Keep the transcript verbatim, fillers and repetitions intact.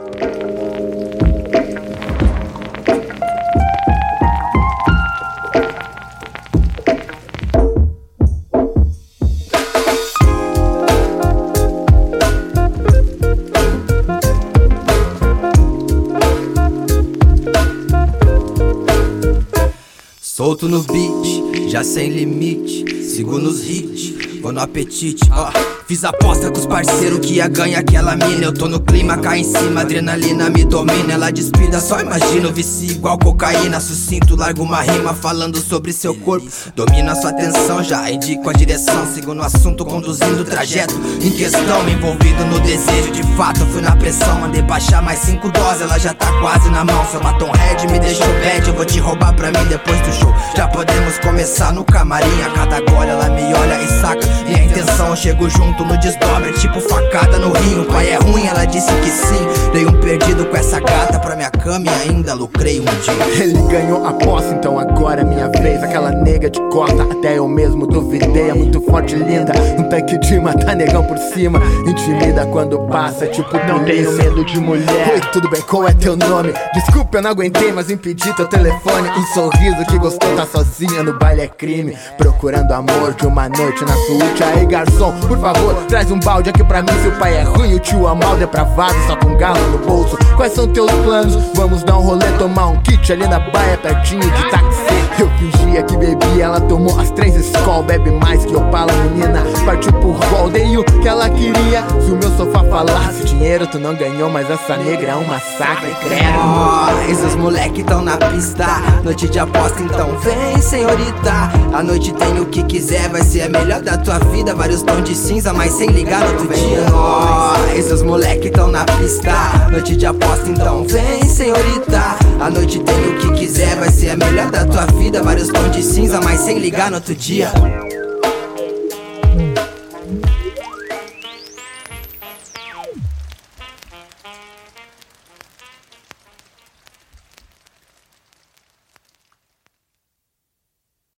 Solto no beat, já sem limite, sigo nos hits, vou no apetite, ó. Fiz aposta com os parceiros que ia ganhar aquela mina. Eu tô no clima, cai em cima, adrenalina me domina. Ela despida, só imagino, vici igual cocaína. Sucinto, largo uma rima falando sobre seu corpo. Domina sua atenção, já indico a direção. Sigo no assunto, conduzindo o trajeto em questão. Envolvido no desejo, de fato fui na pressão. Mandei baixar mais cinco doses, ela já tá quase na mão. Seu batom red me deixou bad, eu vou te roubar pra mim depois do show. Já podemos começar no camarim. A cada gole ela me olha e saca minha intenção. Eu chego junto no desdobra, tipo facada no rio. O pai é ruim, ela disse que sim. Dei um perdido com essa gata pra minha cama e ainda lucrei um dia. Ele ganhou a posse, então agora é minha vez. Aquela nega de cota, até eu mesmo duvidei. É muito forte e linda, um tanque de matar negão por cima. Intimida quando passa, tipo não tenho medo de mulher. Oi, tudo bem, qual é teu nome? Desculpa, eu não aguentei, mas impedi teu telefone. Um sorriso que gostou, tá sozinha no baile é crime. Procurando amor de uma noite na suíte. Aí garçom, por favor, traz um balde aqui pra mim. Se o pai é ruim, o tio é mal depravado, só com um galo no bolso. Quais são teus planos? Vamos dar um rolê, tomar um kit ali na baia, pertinho de táxi. Eu fingia que bebi, ela tomou as três Skol. Bebe mais que Opala, menina, partiu pro rol. Dei o que ela queria, se o meu sofá falasse. Dinheiro tu não ganhou, mas essa negra é um massacre, credo. Oh, esses moleque tão na pista, noite de aposta, então vem, senhorita. A noite tem o que quiser, vai ser a melhor da tua vida. Vários tons de cinza, mas sem ligar no outro dia. Oh, esses moleque tão na pista, noite de aposta, então vem, senhorita. A noite tem o que quiser, vai ser a melhor da tua vida. Vários tons de cinza, mas sem ligar no outro dia.